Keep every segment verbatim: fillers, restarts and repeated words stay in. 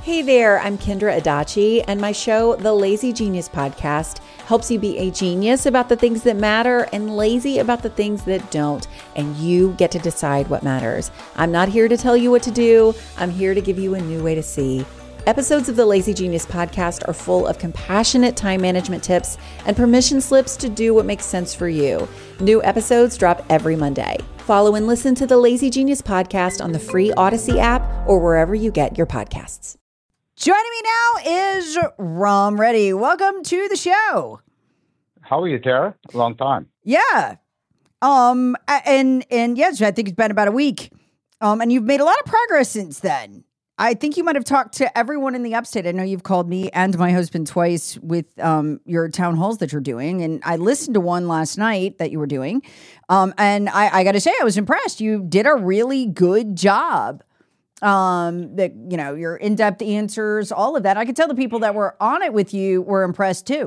Hey there, I'm Kendra Adachi, and my show, The Lazy Genius Podcast, helps you be a genius about the things that matter and lazy about the things that don't, and you get to decide what matters. I'm not here to tell you what to do. I'm here to give you a new way to see. Episodes of the Lazy Genius Podcast are full of compassionate time management tips and permission slips to do what makes sense for you. New episodes drop every Monday. Follow and listen to the Lazy Genius Podcast on the free Odyssey app or wherever you get your podcasts. Joining me now is Rom Reddy. Welcome to the show. How are you, Tara? Long time. Yeah. Um. And and yes, I think it's been about a week. Um. And you've made a lot of progress since then. I think you might have talked to everyone in the upstate. I know you've called me and my husband twice with um your town halls that you're doing, and I listened to one last night that you were doing. Um. And I, I got to say, I was impressed. You did a really good job. Um, that, you know, your in-depth answers, all of that. I could tell the people that were on it with you were impressed too.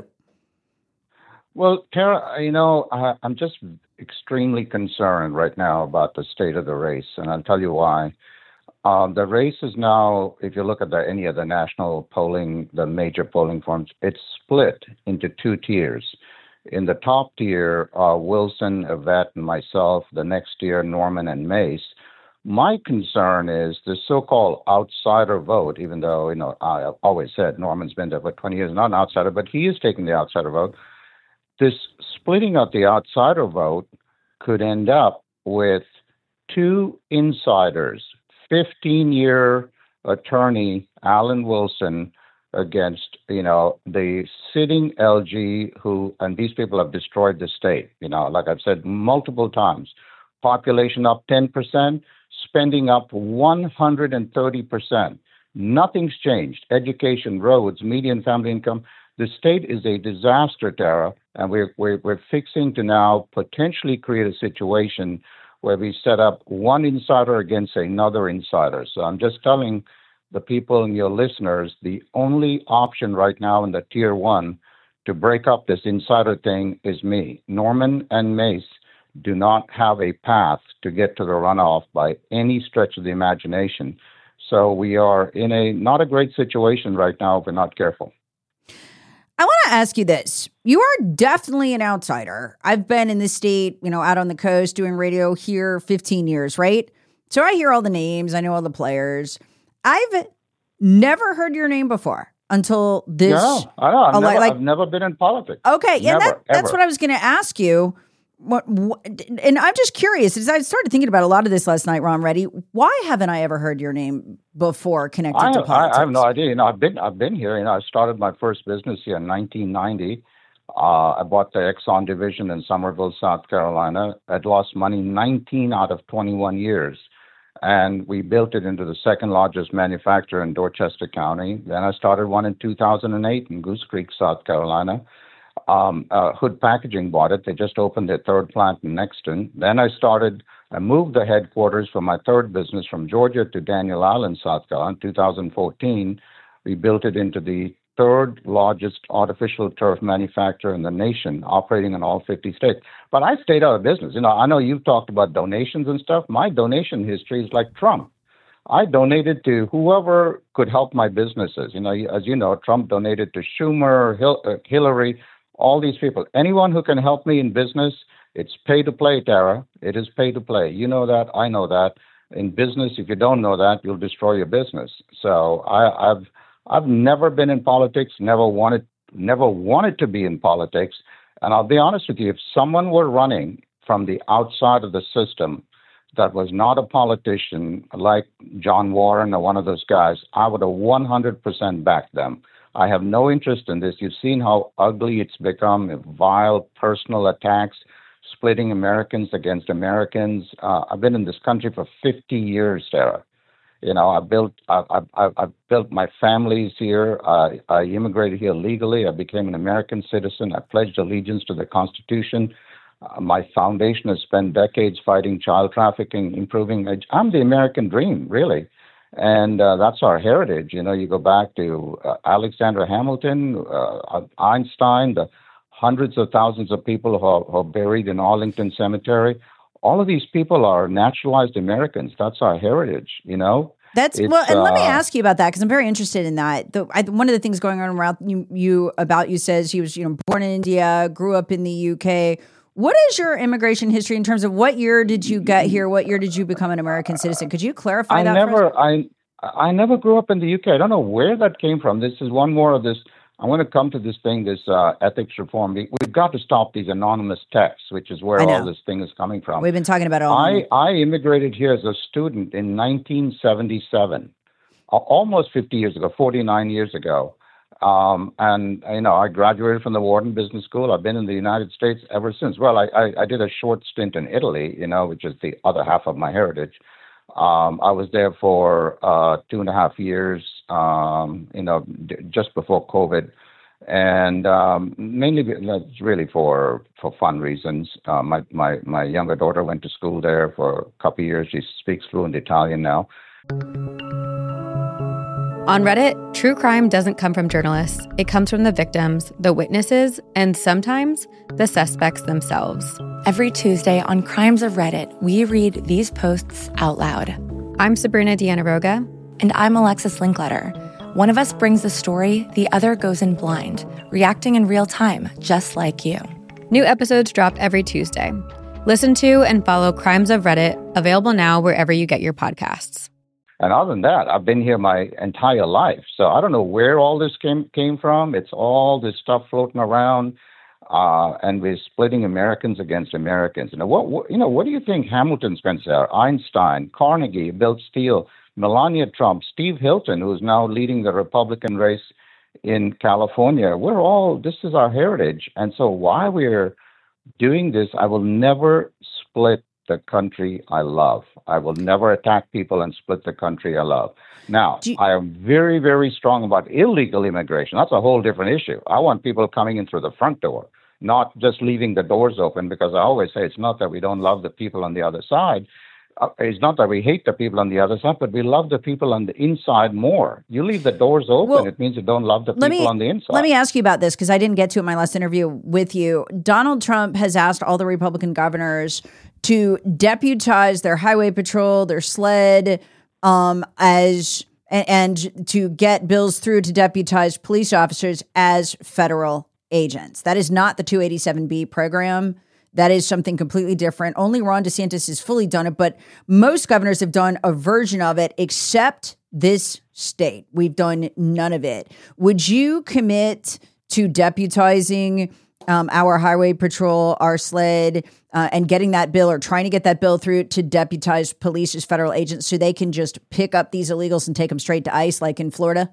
Well, Tara, you know, I, I'm just extremely concerned right now about the state of the race, and I'll tell you why. Um, the race is now, if you look at the, any of the national polling, the major polling firms, it's split into two tiers. In the top tier, uh, Wilson, Yvette, and myself. The next tier, Norman and Mace. My concern is the so-called outsider vote, even though, you know, I always said Norman's been there for twenty years, not an outsider, but he is taking the outsider vote. This splitting of the outsider vote could end up with two insiders, fifteen-year attorney Alan Wilson against, you know, the sitting L G who, and these people have destroyed the state, you know, like I've said multiple times, population up ten percent, spending up one hundred thirty percent. Nothing's changed. Education, roads, median family income. The state is a disaster, Tara, and we're, we're, we're fixing to now potentially create a situation where we set up one insider against another insider. So I'm just telling the people and your listeners, the only option right now in the tier one to break up this insider thing is me. Norman and Mace do not have a path to get to the runoff by any stretch of the imagination. So we are in a not a great situation right now if we're not careful. I want to ask you this. You are definitely an outsider. I've been in the state, you know, out on the coast doing radio here fifteen years, right? So I hear all the names. I know all the players. I've never heard your name before until this. No, I know. I've, uh, never, like, I've never been in politics. Okay. Yeah, never, that, that's ever. what I was going to ask you. What, what, and I'm just curious, as I started thinking about a lot of this last night, Rom Reddy, why haven't I ever heard your name before connected I, to politics? I, I have no idea. You know, I've been I've been here. You know, I started my first business here in nineteen ninety. Uh, I bought the Exxon division in Somerville, South Carolina. I'd lost money nineteen out of twenty-one years. And we built it into the second largest manufacturer in Dorchester County. Then I started one in two thousand eight in Goose Creek, South Carolina. Um, uh, Hood Packaging bought it. They just opened their third plant in Nexton. Then I started, I moved the headquarters for my third business from Georgia to Daniel Island, South Carolina, in two thousand fourteen. We built it into the third largest artificial turf manufacturer in the nation, operating in all fifty states. But I stayed out of business. You know, I know you've talked about donations and stuff. My donation history is like Trump. I donated to whoever could help my businesses. You know, as you know, Trump donated to Schumer, Hil- uh, Hillary, all these people. Anyone who can help me in business, it's pay to play, Tara. It is pay to play. You know that. I know that. In business, if you don't know that, you'll destroy your business. So I, I've I've never been in politics, never wanted never wanted to be in politics. And I'll be honest with you, if someone were running from the outside of the system that was not a politician like John Warren or one of those guys, I would have one hundred percent backed them. I have no interest in this. You've seen how ugly it's become, vile personal attacks, splitting Americans against Americans. Uh, I've been in this country for fifty years, Sarah. You know, I built, I, I, I built my families here. I, I immigrated here legally. I became an American citizen. I pledged allegiance to the Constitution. Uh, my foundation has spent decades fighting child trafficking, improving. I'm the American dream, really. And uh, that's our heritage. You know, you go back to uh, Alexander Hamilton, uh, Einstein, the hundreds of thousands of people who are, who are buried in Arlington Cemetery. All of these people are naturalized Americans. That's our heritage, you know. That's It's, well, and let me uh, ask you about that because I'm very interested in that. The, I, one of the things going on around you, you about you says he was, you know, born in India, grew up in the U K. What is your immigration history in terms of what year did you get here? What year did you become an American citizen? Could you clarify I that? never, for us? I, I never grew up in the U K. I don't know where that came from. This is one more of this. I want to come to this thing, this uh, ethics reform. We, we've got to stop these anonymous texts, which is where I know. all this thing is coming from. We've been talking about it all I, morning. I immigrated here as a student in nineteen seventy-seven, a- almost fifty years ago, forty-nine years ago. Um, and, you know, I graduated from the Wharton Business School. I've been in the United States ever since. Well, I, I, I did a short stint in Italy, you know, which is the other half of my heritage. Um, I was there for uh, two and a half years, um, you know, d- just before COVID. And um, mainly be- that's really for, for fun reasons. Uh, my, my, my younger daughter went to school there for a couple of years. She speaks fluent Italian now. On Reddit, true crime doesn't come from journalists. It comes from the victims, the witnesses, and sometimes the suspects themselves. Every Tuesday on Crimes of Reddit, we read these posts out loud. I'm Sabrina Dianaroga. And I'm Alexis Linkletter. One of us brings the story, the other goes in blind, reacting in real time, just like you. New episodes drop every Tuesday. Listen to and follow Crimes of Reddit, available now wherever you get your podcasts. And other than that, I've been here my entire life. So I don't know where all this came came from. It's all this stuff floating around, uh, and we're splitting Americans against Americans. You know, what, what you know, what do you think Hamilton's going to say? Einstein, Carnegie, Bill Steele, Melania Trump, Steve Hilton, who's now leading the Republican race in California. We're all, this is our heritage. And so while we're doing this, I will never split the country I love. I will never attack people and split the country I love. Now, You- I am very, very strong about illegal immigration. That's a whole different issue. I want people coming in through the front door, not just leaving the doors open, because I always say it's not that we don't love the people on the other side. Uh, it's not that we hate the people on the other side, but we love the people on the inside more. You leave the doors open, Well, it means you don't love the Let people me, on the inside. let me ask you about this because I didn't get to it in my last interview with you. Donald Trump has asked all the Republican governors to deputize their highway patrol, their SLED, um, as and, and to get bills through to deputize police officers as federal agents. That is not the two eighty-seven B program. That is something completely different. Only Ron DeSantis has fully done it, but most governors have done a version of it, except this state. We've done none of it. Would you commit to deputizing um, our highway patrol, our SLED, uh, and getting that bill or trying to get that bill through to deputize police as federal agents so they can just pick up these illegals and take them straight to ICE like in Florida?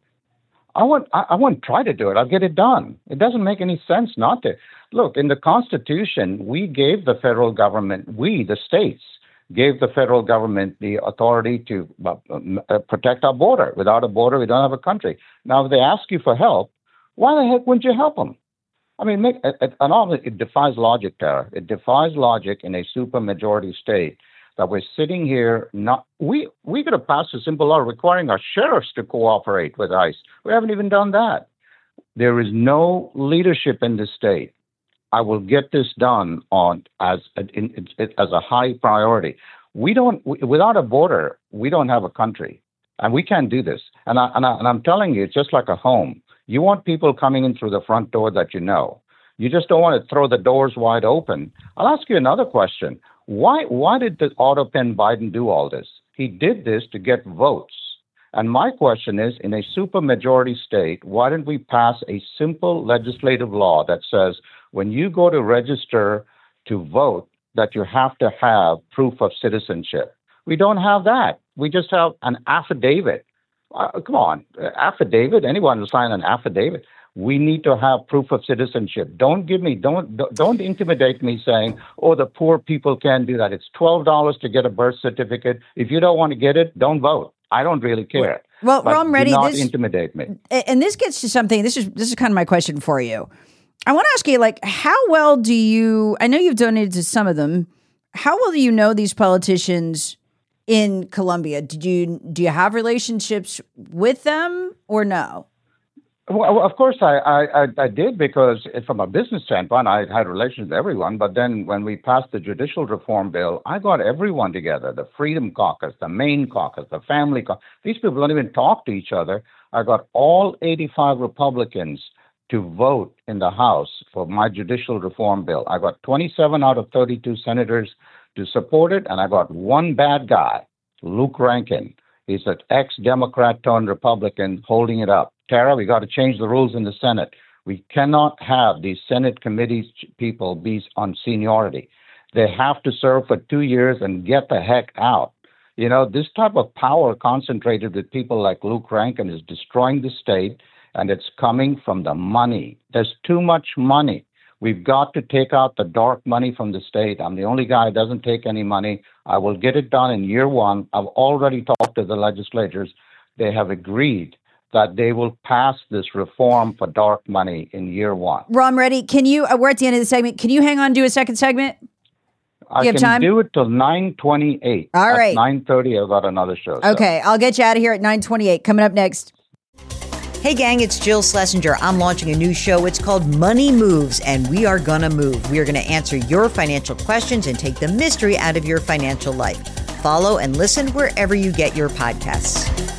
I want I, I won't try to do it. I'll get it done. It doesn't make any sense not to. Look, in the Constitution, we gave the federal government, we, the states, gave the federal government the authority to uh, protect our border. Without a border, we don't have a country. Now, if they ask you for help, why the heck wouldn't you help them? I mean, make, it, it, and all, it defies logic, Tara. It defies logic in a supermajority state that we're sitting here. Not we we could have passed a simple law requiring our sheriffs to cooperate with ICE. We haven't even done that. There is no leadership in this state. I will get this done on as in, in, as a high priority. We don't without a border, we don't have a country, and we can't do this. And I, and, I, and I'm telling you, it's just like a home. You want people coming in through the front door that you know. You just don't want to throw the doors wide open. I'll ask you another question. Why why did the autopen Biden do all this? He did this to get votes. And my question is, in a supermajority state, why didn't we pass a simple legislative law that says when you go to register to vote, that you have to have proof of citizenship? We don't have that. We just have an affidavit. Uh, come on, affidavit. Anyone will sign an affidavit. We need to have proof of citizenship. Don't give me, don't, don't intimidate me saying, oh, the poor people can't do that. It's twelve dollars to get a birth certificate. If you don't want to get it, don't vote. I don't really care. Well, but Ron, ready. Do not This, intimidate me. And this gets to something. This is this is kind of my question for you. I want to ask you, like, how well do you? I know you've donated to some of them. How well do you know these politicians in Colombia? Did you do you have relationships with them or no? Well, of course, I, I, I did, because from a business standpoint, I had relations with everyone. But then when we passed the judicial reform bill, I got everyone together, the Freedom Caucus, the Maine Caucus, the Family Caucus. These people don't even talk to each other. I got all eighty-five Republicans to vote in the House for my judicial reform bill. I got twenty-seven out of thirty-two senators to support it, and I got one bad guy, Luke Rankin. He's an ex-Democrat turned Republican holding it up. Tara, we got to change the rules in the Senate. We cannot have these Senate committees people be on seniority. They have to serve for two years and get the heck out. You know, this type of power concentrated with people like Luke Rankin is destroying the state, and it's coming from the money. There's too much money. We've got to take out the dark money from the state. I'm the only guy who doesn't take any money. I will get it done in year one. I've already talked to the legislators. They have agreed that they will pass this reform for dark money in year one. Ron, ready? Can you, uh, we're at the end of the segment. Can you hang on, do a second segment? I you have can time? do it till nine twenty-eight. All right. At nine thirty, I've got another show. So. Okay, I'll get you out of here at nine twenty-eight. Coming up next. Hey gang, it's Jill Schlesinger. I'm launching a new show. It's called Money Moves, and we are gonna move. We are gonna answer your financial questions and take the mystery out of your financial life. Follow and listen wherever you get your podcasts.